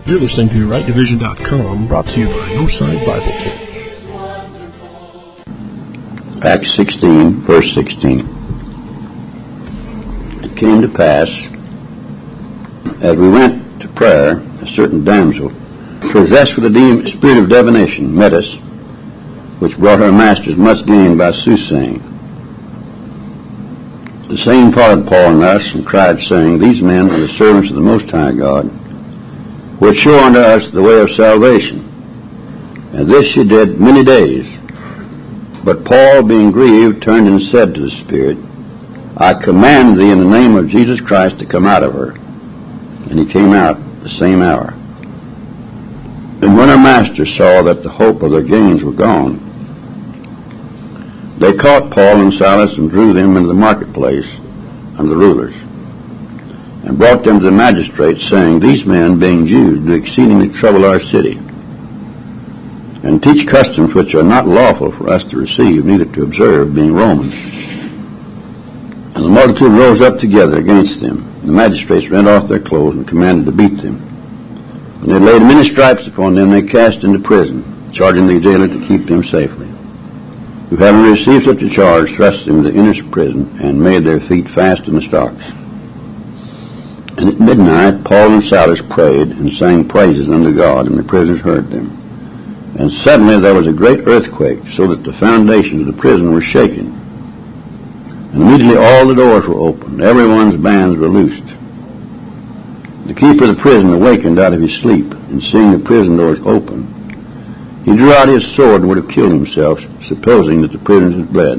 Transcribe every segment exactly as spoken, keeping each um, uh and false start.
You're listening to right division dot com, brought to you by Northside Bible Church. Acts sixteen, verse sixteen. It came to pass, as we went to prayer, a certain damsel, possessed with the spirit of divination, met us, which brought her masters much gain by soothsaying. The same followed Paul and us, and cried, saying, These men are the servants of the Most High God, which show unto us the way of salvation. And this she did many days. But Paul, being grieved, turned and said to the Spirit, I command thee in the name of Jesus Christ to come out of her. And he came out the same hour. And when our masters saw that the hope of their gains were gone, they caught Paul and Silas and drew them into the marketplace unto the rulers, and brought them to the magistrates, saying, These men, being Jews, do exceedingly trouble our city, and teach customs which are not lawful for us to receive, neither to observe, being Romans. And the multitude rose up together against them. The magistrates rent off their clothes and commanded to beat them. When they laid many stripes upon them, they cast into prison, charging the jailer to keep them safely. Who, having received such a charge, thrust them into the inner prison, and made their feet fast in the stocks. And at midnight Paul and Silas prayed, and sang praises unto God, and the prisoners heard them. And suddenly there was a great earthquake, so that the foundations of the prison were shaken. And immediately all the doors were opened, everyone's bands were loosed. The keeper of the prison awakened out of his sleep, and seeing the prison doors open, he drew out his sword and would have killed himself, supposing that the prisoners had bled.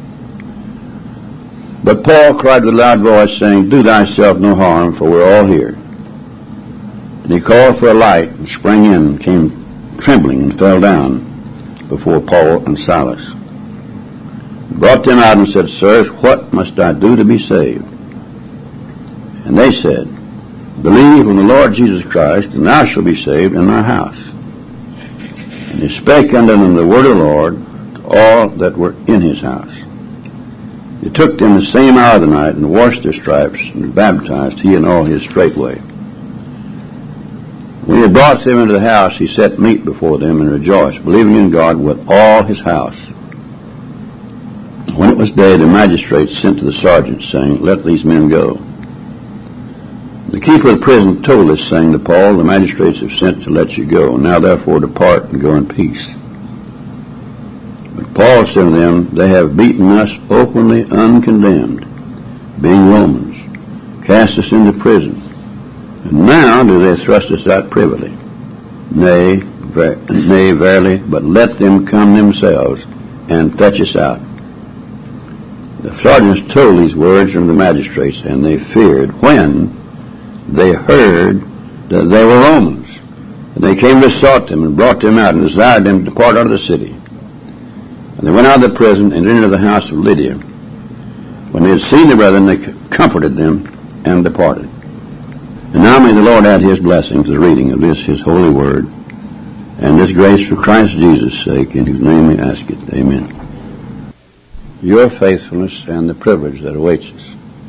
But Paul cried with a loud voice, saying, Do thyself no harm, for we're all here. And he called for a light, and sprang in, and came trembling, and fell down before Paul and Silas. He brought them out and said, Sirs, what must I do to be saved? And they said, Believe on the Lord Jesus Christ, and thou shalt be saved in thy house. And he spake unto them the word of the Lord to all that were in his house. He took them the same hour of the night, and washed their stripes, and was baptized, he and all his straightway. When he had brought them into the house, he set meat before them, and rejoiced, believing in God with all his house. When it was day, the magistrates sent to the sergeants, saying, Let these men go. The keeper of the prison told us, saying to Paul, The magistrates have sent to let you go. Now therefore depart, and go in peace. But Paul said to them, They have beaten us openly uncondemned, being Romans, cast us into prison, and now do they thrust us out privily. Nay, ver- nay, verily, but let them come themselves and fetch us out. The sergeants told these words from the magistrates, and they feared when they heard that they were Romans. And they came and sought them, and brought them out, and desired them to depart out of the city. And they went out of the prison, and entered the house of Lydia. When they had seen the brethren, they comforted them, and departed. And now may the Lord add his blessing to the reading of this, his holy word, and this grace for Christ Jesus' sake, in whose name we ask it. Amen. Your faithfulness and the privilege that awaits us.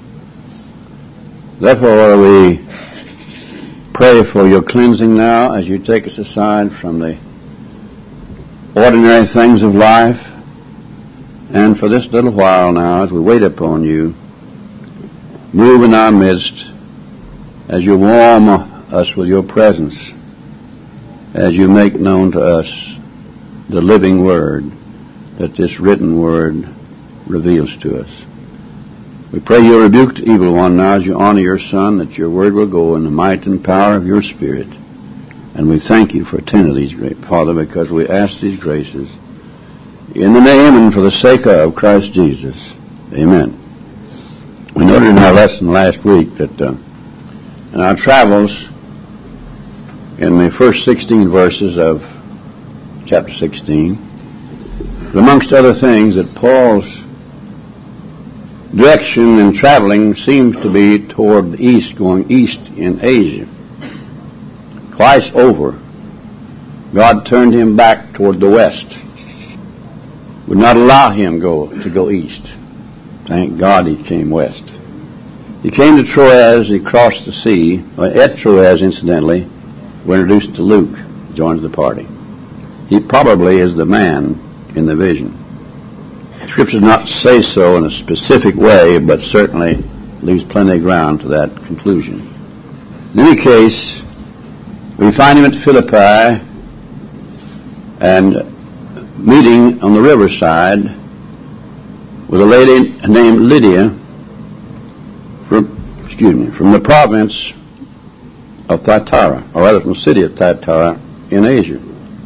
Therefore we pray for your cleansing now as you take us aside from the ordinary things of life, and for this little while now, as we wait upon you, move in our midst as you warm us with your presence, as you make known to us the living word that this written word reveals to us. We pray you'll rebuke the evil one now as you honor your Son, that your word will go in the might and power of your Spirit. And we thank you for ten of these, great Father, because we ask these graces in the name and for the sake of Christ Jesus. Amen. We noted in our lesson last week that uh, in our travels, in the first sixteen verses of chapter sixteen, amongst other things, that Paul's direction in traveling seems to be toward the east, going east in Asia. Twice over, God turned him back toward the west, would not allow him go to go east. Thank God he came west. He came to Troas, he crossed the sea, at Troas incidentally, We're introduced to Luke, joins the party. He probably is the man in the vision. Scripture does not say so in a specific way, but certainly leaves plenty of ground to that conclusion. In any case, we find him at Philippi and meeting on the riverside with a lady named Lydia from, excuse me, from the province of Thyatira, or rather from the city of Thyatira in Asia.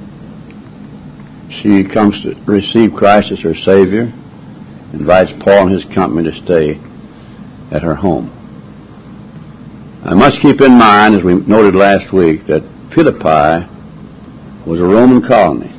She comes to receive Christ as her Savior, invites Paul and his company to stay at her home. I must keep in mind, as we noted last week, that Philippi was a Roman colony.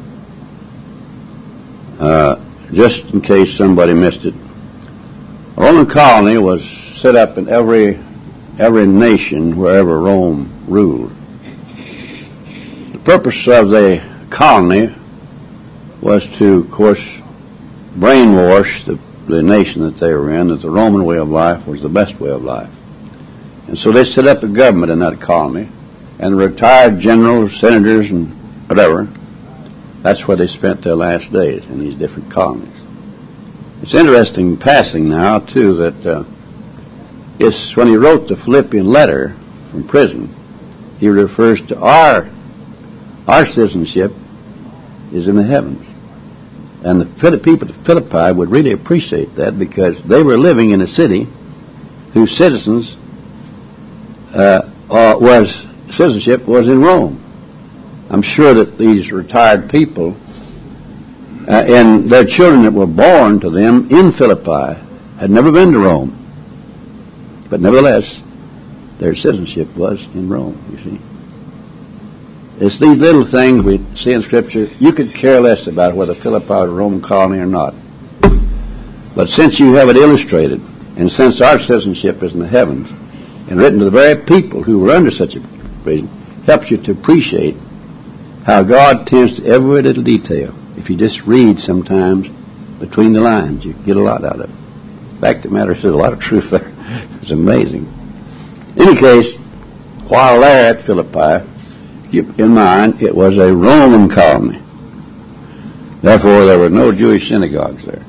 Uh, just in case somebody missed it. A Roman colony was set up in every every nation wherever Rome ruled. The purpose of the colony was to, of course, brainwash the, the nation that they were in, that the Roman way of life was the best way of life. And so they set up a government in that colony, and retired generals, senators, and whatever, that's where they spent their last days, in these different colonies. It's interesting passing now, too, that uh, it's when he wrote the Philippian letter from prison, he refers to our our citizenship is in the heavens. And the people of Philippi would really appreciate that, because they were living in a city whose citizens uh, uh, was citizenship was in Rome. I'm sure that these retired people uh, and their children that were born to them in Philippi had never been to Rome. But nevertheless, their citizenship was in Rome, you see. It's these little things we see in Scripture. You could care less about whether Philippi was a Roman colony or not. But since you have it illustrated, and since our citizenship is in the heavens, and written to the very people who were under such a provision, helps you to appreciate how God tends to every little detail. If you just read sometimes between the lines, you get a lot out of it. The fact of the matter is, there's a lot of truth there. It's amazing. In any case, while there at Philippi, keep in mind, it was a Roman colony. Therefore, there were no Jewish synagogues there.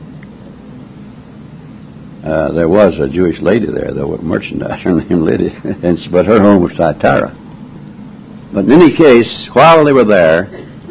Uh, there was a Jewish lady there, though, with merchandiser named Lydia, and she, but her home was Thyatira. But in any case, while they were there,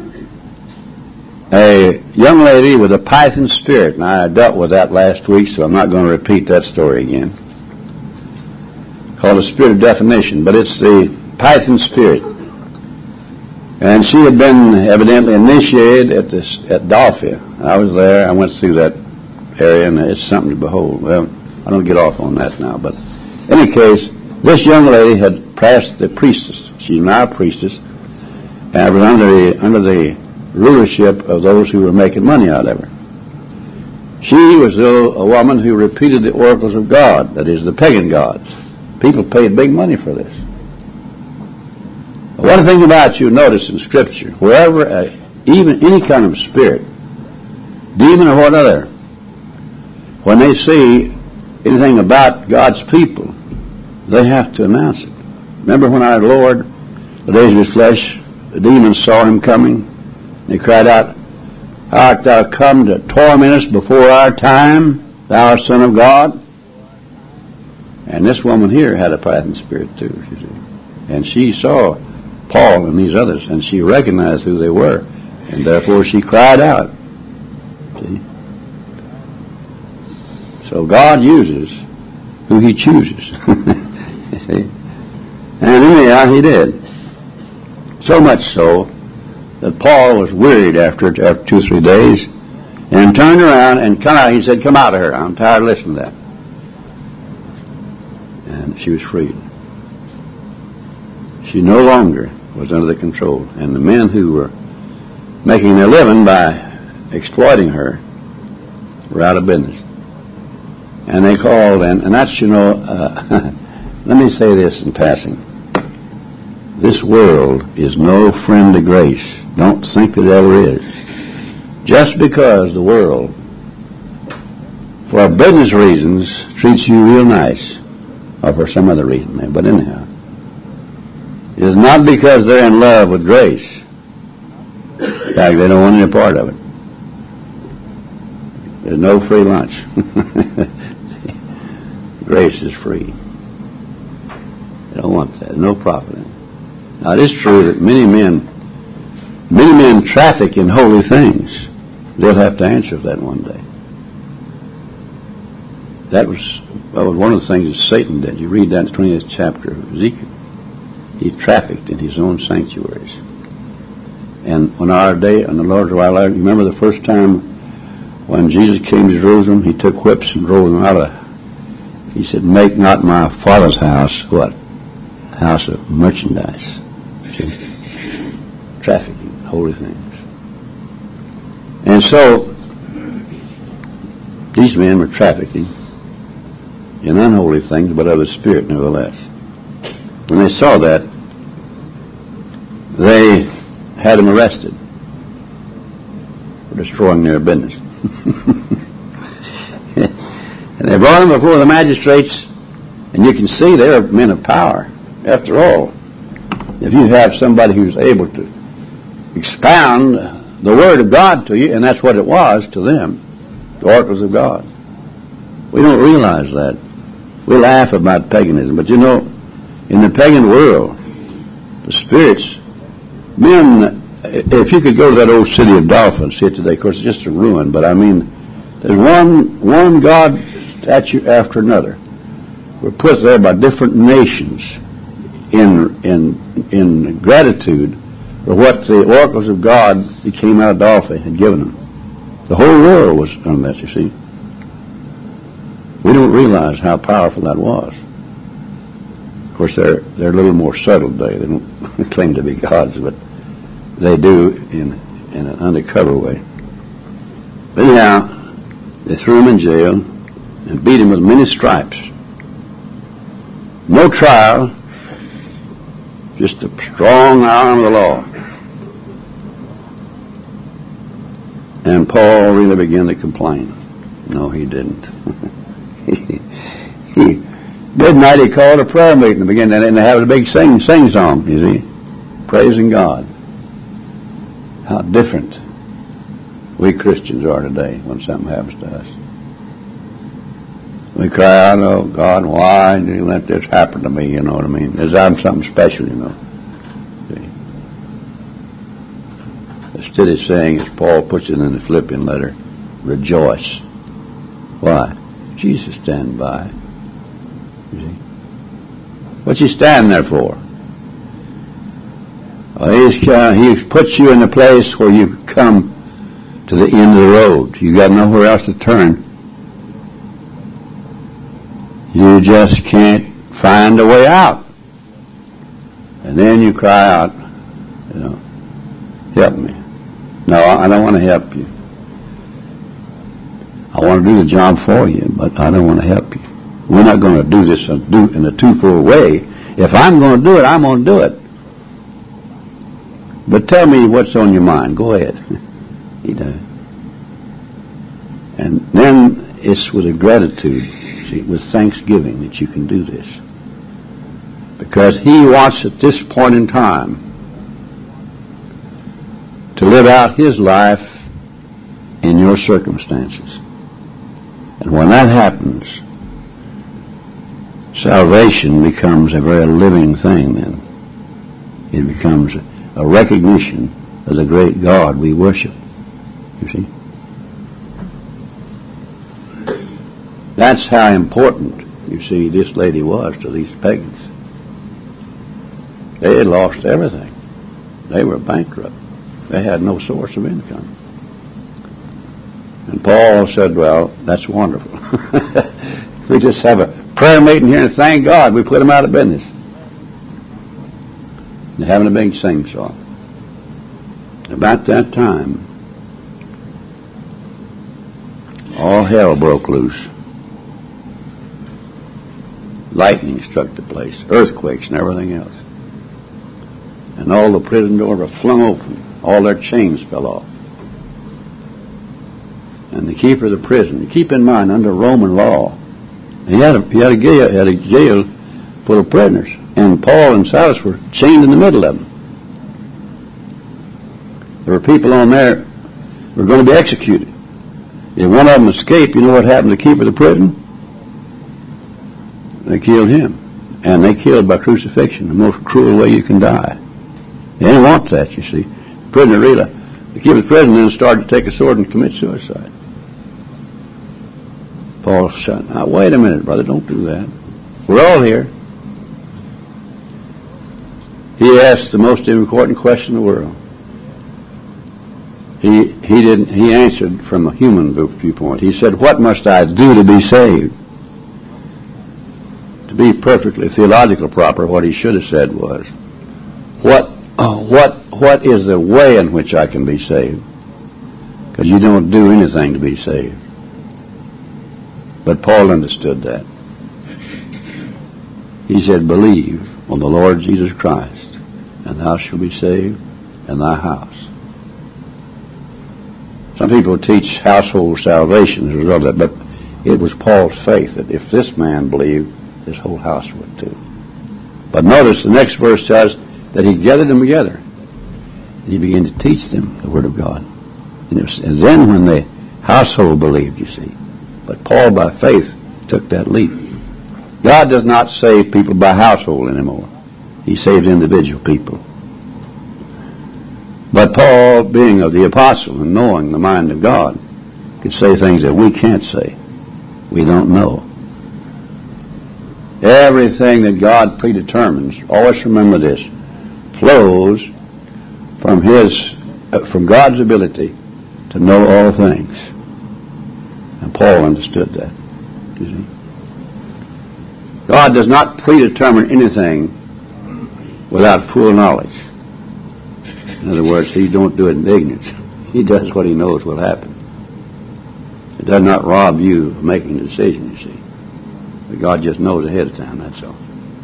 a young lady with a Python spirit, and I dealt with that last week, so I'm not going to repeat that story again, called the spirit of definition, but it's the Python spirit. And she had been evidently initiated at this at Dalphia. I was there. I went through that area, and it's something to behold. Well, I don't get off on that now, but in any case, this young lady had passed the priestess. She's now a priestess, and was under the under the rulership of those who were making money out of her. She was though a woman who repeated the oracles of God, that is, the pagan gods. People paid big money for this. One thing about you notice in Scripture, wherever, uh, even any kind of spirit, demon or whatever, when they see anything about God's people, they have to announce it. Remember when our Lord, the days of his flesh, the demons saw him coming, they cried out, "How art thou come to torment us before our time, thou Son of God?" And this woman here had a Python spirit too, you see. And she saw Paul and these others, and she recognized who they were, and therefore she cried out. See? So God uses who he chooses. See? And anyhow, he did. So much so that Paul was wearied after, after two or three days, and turned around and come out. He said, "Come out of her. I'm tired of listening to that." And she was freed. She no longer was under the control. And the men who were making their living by exploiting her were out of business. And they called, and, and that's, you know, uh, let me say this in passing. This world is no friend to grace. Don't think it ever is. Just because the world, for business reasons, treats you real nice, or for some other reason, but anyhow, is not because they're in love with grace. In fact, they don't want any part of it. There's no free lunch. Grace is free. They don't want that. There's no profit in it. Now, it is true that many men, many men traffic in holy things. They'll have to answer for that one day. That was, that was one of the things that Satan did. You read that in the twentieth chapter of Ezekiel. He trafficked in his own sanctuaries. And on our day, on the Lord's while, you remember the first time when Jesus came to Jerusalem, he took whips and drove them out of, he said, make not my Father's house, what? House of merchandise. See? Trafficking, holy things. And so, these men were trafficking in unholy things, but of the Spirit nevertheless. When they saw that, they had him arrested for destroying their business. And they brought him before the magistrates, and you can see they're men of power. After all, if you have somebody who's able to expound the Word of God to you, and that's what it was to them, the oracles of God. We don't realize that. We laugh about paganism, but you know, in the pagan world, the spirits, men, if you could go to that old city of Dolphin, see it today, of course it's just a ruin, but I mean, there's one one God statue after another. We're put there by different nations in in in gratitude for what the oracles of God that came out of Dolphin had given them. The whole world was on that, you see. We don't realize how powerful that was. Of course, they're they're a little more subtle today. They don't claim to be gods, but they do in in an undercover way. But anyhow, they threw him in jail and beat him with many stripes. No trial, just a strong arm of the law. And Paul really began to complain. No, he didn't. he, he Midnight he called a prayer meeting and began to and they have a big sing sing song, you see, praising God. How different we Christians are today when something happens to us. We cry out, oh God, why did you let this happen to me, you know what I mean? As I'm something special, you know. See? Instead of saying, as Paul puts it in the Philippian letter, rejoice. Why? Jesus stand by. You see? What's he stand there for? Well, he's, uh, he's put you in a place where you come to the end of the road. You got nowhere else to turn. You just can't find a way out. And then you cry out, you know, help me. No, I don't want to help you. I want to do the job for you, but I don't want to help you. We're not going to do this in a twofold way. If I'm going to do it, I'm going to do it. But tell me what's on your mind. Go ahead. He does. And then it's with a gratitude, see, with thanksgiving that you can do this. Because he wants at this point in time to live out his life in your circumstances. And when that happens, salvation becomes a very living thing then. It becomes a recognition of the great God we worship. You see? That's how important, you see, this lady was to these pagans. They had lost everything. They were bankrupt. They had no source of income. And Paul said, well, that's wonderful. We just have a prayer meeting here and thank God we put them out of business. They're having a big sing-song. About that time, all hell broke loose. Lightning struck the place, earthquakes and everything else. And all the prison doors were flung open. All their chains fell off. And the keeper of the prison, keep in mind, under Roman law, he had a, he had a, jail, had a jail full of prisoners. and Paul and Silas were chained in the middle of them. There were people on there who were going to be executed. If one of them escaped, you know what happened to the keeper of the prison? They killed him. And they killed by crucifixion, the most cruel way you can die. They didn't want that, you see. The prisoner really, the keeper of the prison then started to take a sword and commit suicide. Paul said, now wait a minute, brother, don't do that. We're all here. He asked the most important question in the world. He he didn't he answered from a human viewpoint. He said, what must I do to be saved? To be perfectly theological proper, what he should have said was, what uh, what what is the way in which I can be saved? Because you don't do anything to be saved. But Paul understood that. He said, believe on the Lord Jesus Christ, and thou shalt be saved, and thy house. Some people teach household salvation as a result of that, but it was Paul's faith that if this man believed, his whole house would too. But notice the next verse says that he gathered them together, and he began to teach them the Word of God. And, it was, and then when the household believed, you see. But Paul, by faith, took that leap. God does not save people by household anymore. He saves individual people. But Paul, being of the apostle and knowing the mind of God, could say things that we can't say. We don't know. Everything that God predetermines, always remember this, flows from His, uh, from God's ability to know all things. And Paul understood that. You see? God does not predetermine anything without full knowledge. In other words, He don't do it in ignorance. He does what He knows will happen. It does not rob you of making a decision, you see. But God just knows ahead of time, that's all.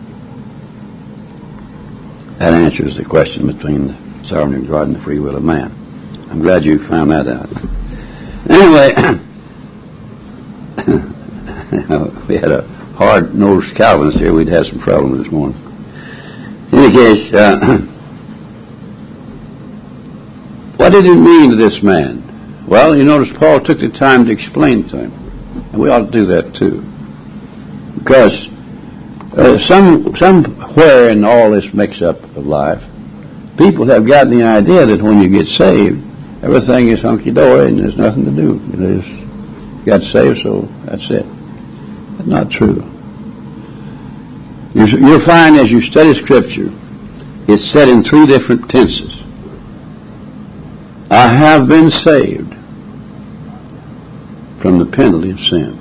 That answers the question between the sovereignty of God and the free will of man. I'm glad you found that out. Anyway, we had a hard-nosed Calvinist here. We'd have some trouble this morning. In any case, uh, what did it mean to this man? Well, you notice Paul took the time to explain to him. And we ought to do that too. Because uh, some somewhere in all this mix-up of life, people have gotten the idea that when you get saved, everything is hunky-dory and there's nothing to do. You just got saved, so that's it. That's not true. You'll find as you study Scripture, it's said in three different tenses. I have been saved from the penalty of sin.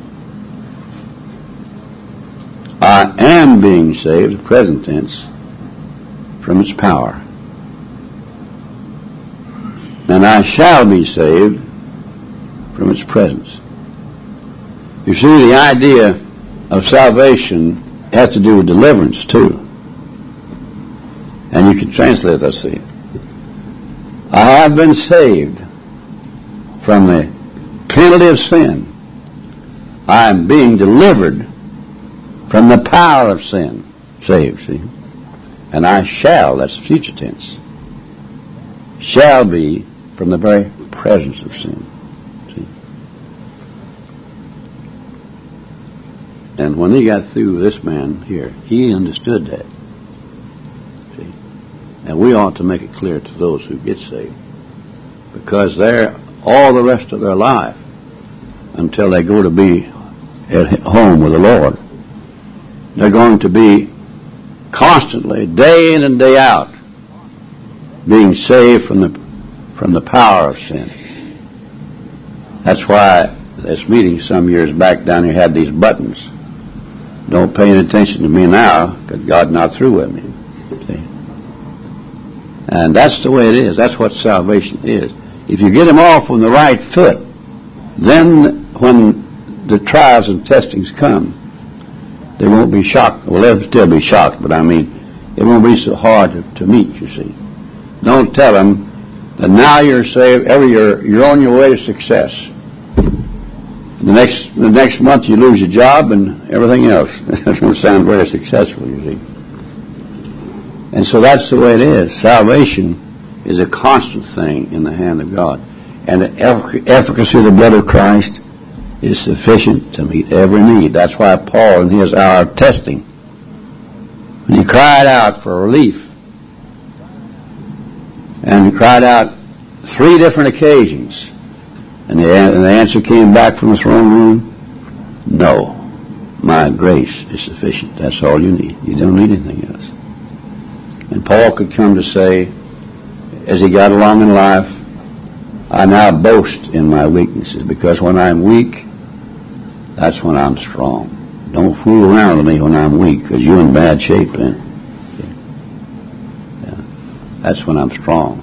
I am being saved, the present tense, from its power. And I shall be saved from its presence. You see, the idea of salvation has to do with deliverance, too. And you can translate that, see. I have been saved from the penalty of sin. I am being delivered from the power of sin. Saved, see. And I shall, that's the future tense, shall be from the very presence of sin. See. And when he got through this man here, he understood that. See. And we ought to make it clear to those who get saved. Because they're all the rest of their life, until they go to be at home with the Lord, they're going to be constantly, day in and day out, being saved from the from the power of sin. That's why this meeting some years back down here had these buttons. Don't pay any attention to me now, because God's not through with me. See? And that's the way it is. That's what salvation is. If you get them off on the right foot, then when the trials and testings come, they won't be shocked. Well, they'll still be shocked, but I mean, it won't be so hard to, to meet, you see. Don't tell them that now you're saved, every year you're on your way to success. The next the next month you lose your job and everything else. That doesn't sound very successful, you see. And so that's the way it is. Salvation is a constant thing in the hand of God. And the efficacy of the blood of Christ is sufficient to meet every need. That's why Paul, in his hour of testing, when he cried out for relief, and he cried out three different occasions, and the, and the answer came back from the throne room, no, my grace is sufficient. That's all you need. You don't need anything else. And Paul could come to say, as he got along in life, I now boast in my weaknesses, because when I'm weak, that's when I'm strong. Don't fool around with me when I'm weak, because you're in bad shape then. Yeah. That's when I'm strong.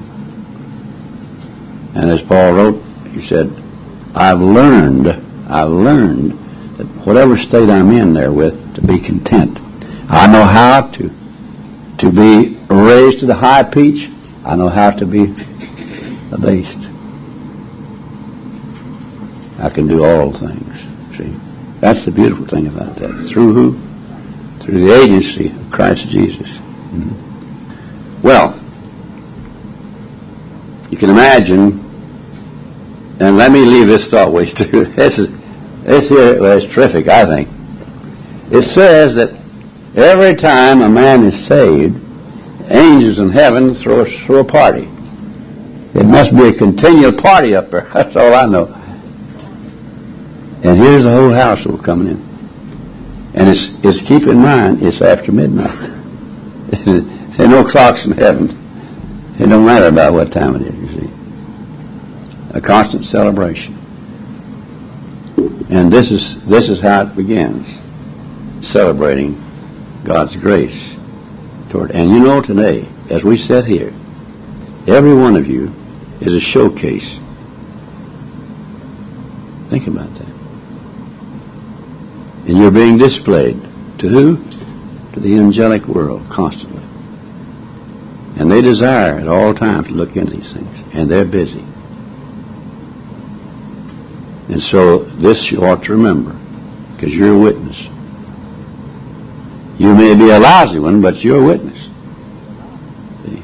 And as Paul wrote, he said, I've learned, I've learned that whatever state I'm in there with, to be content. I know how to, to be raised to the high pitch. I know how to be abased. I can do all things. See? That's the beautiful thing about that. Through who? Through the agency of Christ Jesus. Mm-hmm. Well, you can imagine, and let me leave this thought with you too. This is, this here is terrific, I think. It says that every time a man is saved, angels in heaven throw, throw a party. It must be a continual party up there. That's all I know. And here's the whole household coming in. And it's, it's keep in mind, it's after midnight. There are no clocks in heaven. It don't matter about what time it is, you see. A constant celebration. And this is, this is how it begins. Celebrating God's grace toward. And you know, today, as we sit here, every one of you is a showcase. Think about that. And you're being displayed to who? To the angelic world constantly. And they desire at all times to look into these things. And they're busy. And so this you ought to remember, because you're a witness. You may be a lousy one, but you're a witness. See?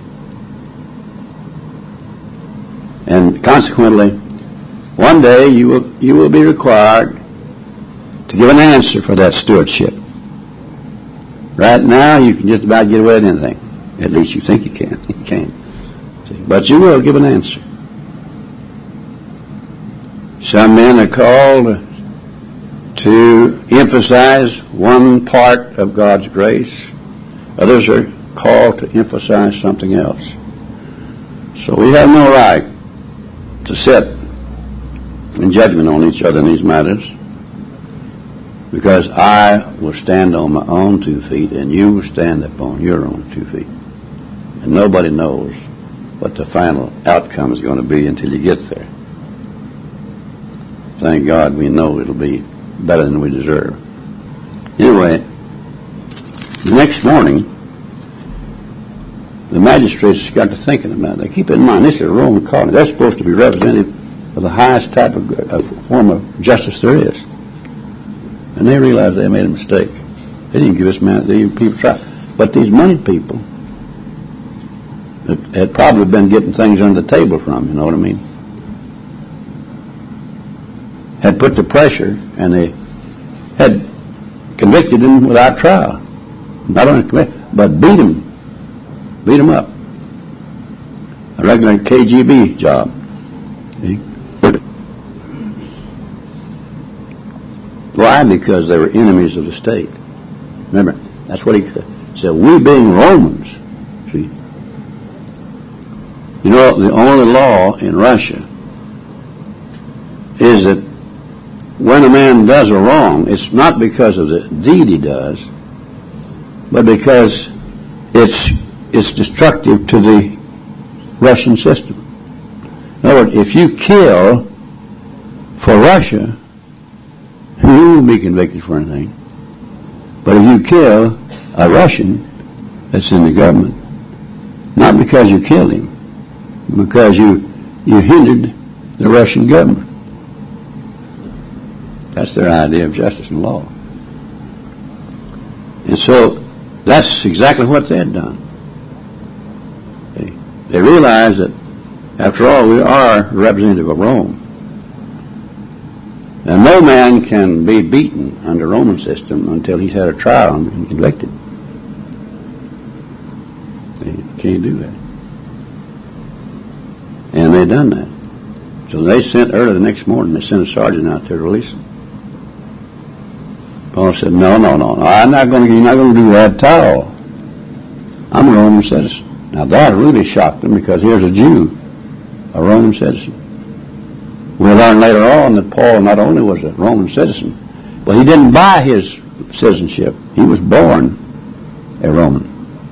And consequently, one day you will you will be required to give an answer for that stewardship. Right now, you can just about get away with anything. At least you think you can. You can't. See? But you will give an answer. Some men are called to emphasize one part of God's grace. Others are called to emphasize something else. So we have no right to sit in judgment on each other in these matters, because I will stand on my own two feet and you will stand upon your own two feet. And nobody knows what the final outcome is going to be until you get there. Thank God we know it'll be better than we deserve. Anyway, the next morning, the magistrates got to thinking about it. Keep in mind, this is a Roman colony. They're supposed to be representative of the highest type of, of form of justice there is. And they realized they made a mistake. They didn't give this man, the people trial. But these moneyed people had probably been getting things under the table from, you know what I mean? Had put the pressure, and they had convicted him without trial. Not only convicted, but beat him. Beat him up. A regular K G B job. See? Why? Because they were enemies of the state. Remember, that's what he said. We being Romans, see? You know, the only law in Russia is that when a man does a wrong, it's not because of the deed he does, but because it's it's destructive to the Russian system. In other words, if you kill for Russia, you won't be convicted for anything. But if you kill a Russian that's in the government, not because you killed him, but because you you hindered the Russian government. That's their idea of justice and law. And so that's exactly what they had done. They realized that, after all, we are a representative of Rome. And no man can be beaten under Roman system until he's had a trial and been convicted. They can't do that. And they done that. So they sent early the next morning, they sent a sergeant out there to release them. Paul said, no, no, no, no, I'm not going to, you're not going to do that at all. I'm a Roman citizen. Now that really shocked them, because here's a Jew, a Roman citizen. We'll learn later on that Paul not only was a Roman citizen, but he didn't buy his citizenship. He was born a Roman.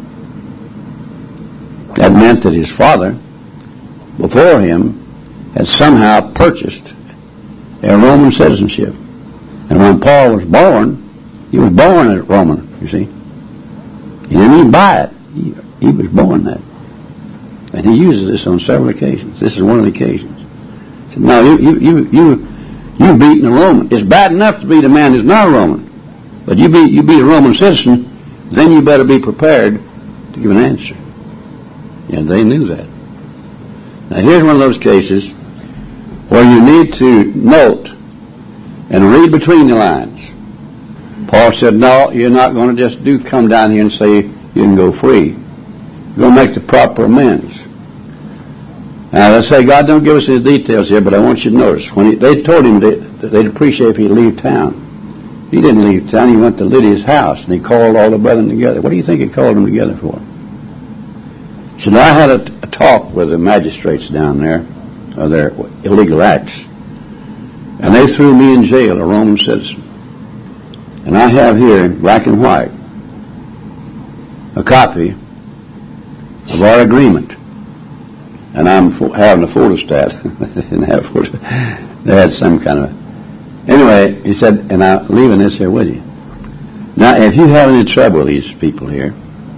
That meant that his father, before him, had somehow purchased a Roman citizenship. And when Paul was born, he was born a Roman, you see. He didn't even buy it. He, he was born that. And he uses this on several occasions. This is one of the occasions. He said, no, you, you, you, you, you beating a Roman. It's bad enough to beat a man who's not a Roman. But you beat, you beat a Roman citizen, then you better be prepared to give an answer. And they knew that. Now here's one of those cases where you need to note and read between the lines. Paul said, no, you're not going to just do come down here and say you can go free. You're going to make the proper amends. Now let's say God don't give us any details here, but I want you to notice. When he, they told him that they'd appreciate if he'd leave town. He didn't leave town. He went to Lydia's house and he called all the brethren together. What do you think he called them together for? He said, I had a, a talk with the magistrates down there of their illegal acts. And they threw me in jail, a Roman citizen. And I have here, in black and white, a copy of our agreement. And I'm fo- having a photostat. They didn't have photo. They had some kind of... Anyway, he said, and I'm leaving this here with you. Now, if you have any trouble with these people here,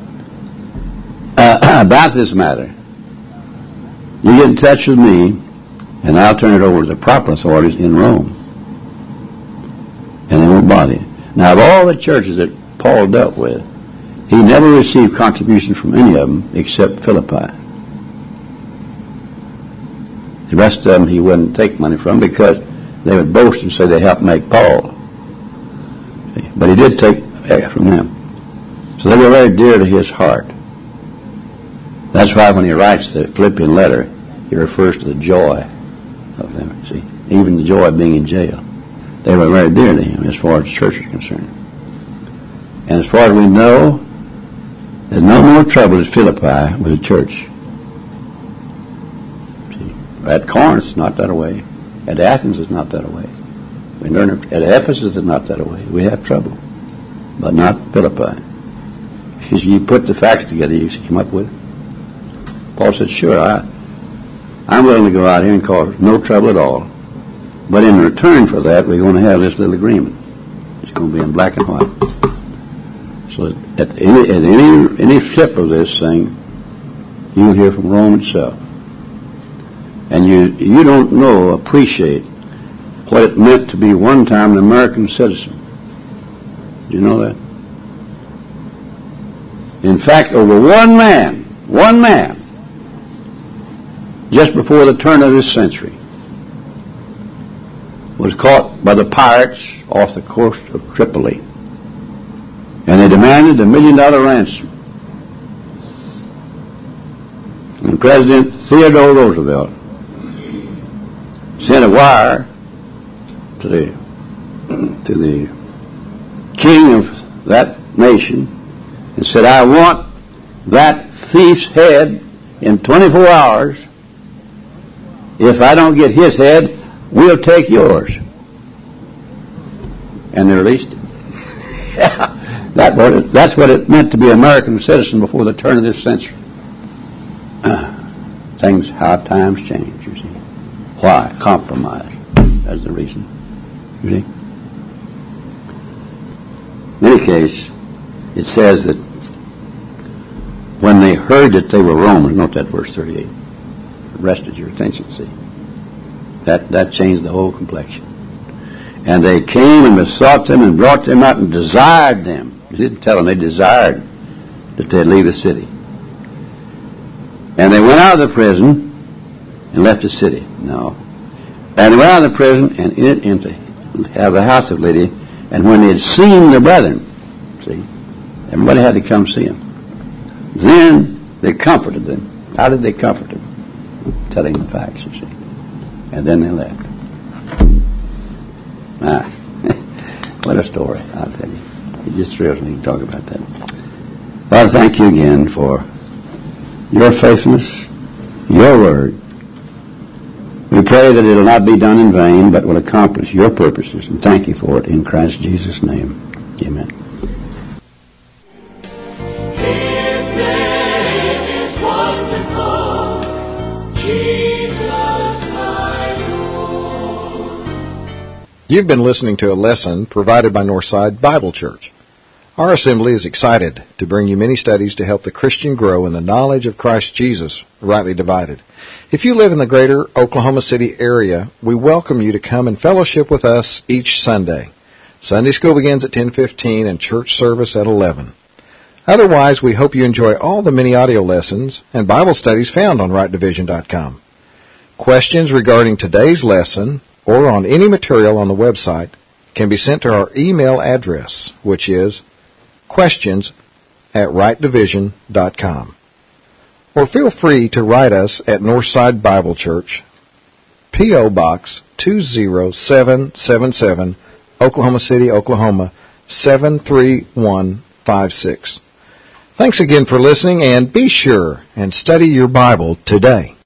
uh, about this matter, you get in touch with me, and I'll turn it over to the proper authorities in Rome. And they won't bother you. Now, of all the churches that Paul dealt with, he never received contributions from any of them except Philippi. The rest of them he wouldn't take money from because they would boast and say they helped make Paul. But he did take from them. So they were very dear to his heart. That's why when he writes the Philippian letter, he refers to the joy of them, see, even the joy of being in jail. They were very dear to him as far as the church is concerned. And as far as we know, there's no more trouble at Philippi with the church. See, at Corinth, it's not that way. At Athens, it's not that way. We learn it. At Ephesus, it's not that way. We have trouble, but not Philippi. If you put the facts together, you come up with it. Paul said, sure, I, I'm willing to go out here and cause no trouble at all. But in return for that, we're going to have this little agreement. It's going to be in black and white. So at any, at any, any flip of this thing, you'll hear from Rome itself. And you, you don't know, appreciate what it meant to be one time an American citizen. Do you know that? In fact, over one man, one man, just before the turn of this century, was caught by the pirates off the coast of Tripoli. And they demanded a million dollar ransom. And President Theodore Roosevelt sent a wire to the to the king of that nation and said, I want that thief's head in twenty-four hours. If I don't get his head, we'll take yours. And they released him. that what it, that's what it meant to be an American citizen before the turn of this century. Uh, things, how times change, you see. Why? Compromise. That's the reason. You see? In any case, it says that when they heard that they were Romans, note that verse thirty-eight, arrested your attention, see. That, that changed the whole complexion. And they came and besought them and brought them out and desired them. He didn't tell them, they desired that they'd leave the city. And they went out of the prison and left the city. No. And they went out of the prison and entered into out of the house of Lydia. And when they had seen the brethren, see, everybody had to come see them. Then they comforted them. How did they comfort them? Telling the facts, you see. And then they left. Ah, what a story, I'll tell you. It just thrills me to talk about that. Father, thank you again for your faithfulness, your word. We pray that it will not be done in vain, but will accomplish your purposes. And thank you for it in Christ Jesus' name. Amen. His name is wonderful, Jesus my Lord. You've been listening to a lesson provided by Northside Bible Church. Our assembly is excited to bring you many studies to help the Christian grow in the knowledge of Christ Jesus, rightly divided. If you live in the greater Oklahoma City area, we welcome you to come and fellowship with us each Sunday. Sunday school begins at ten fifteen and church service at eleven. Otherwise, we hope you enjoy all the many audio lessons and Bible studies found on right division dot com. Questions regarding today's lesson or on any material on the website can be sent to our email address, which is questions at right division dot com. Or feel free to write us at Northside Bible Church, P O. Box two zero seven seven seven, Oklahoma City, Oklahoma seven three one five six. Thanks again for listening, and be sure and study your Bible today.